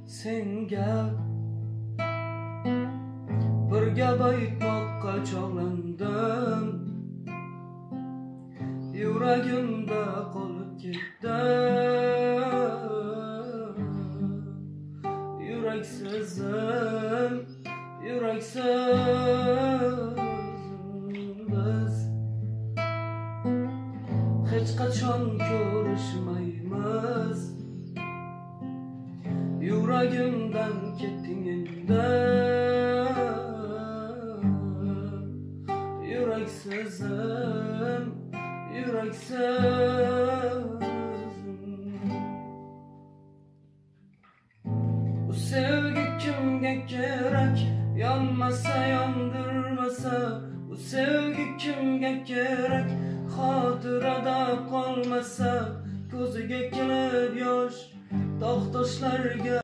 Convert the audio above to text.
senga bir gap aytmoqqa chog'landim. Yuragimda qolib ketdi yuraksizim, yuraksiz biz hech qachon ko'rishmaymiz. Yuragimdan ketding endi, yuraksizim, yuraksiz. Bu sevgi kimga kerak? Yonmasa yondirmasa. Bu sevgi kimga kerak? Xotirada qolmasa. Ko'ziga kelib yosh tog' toshlarga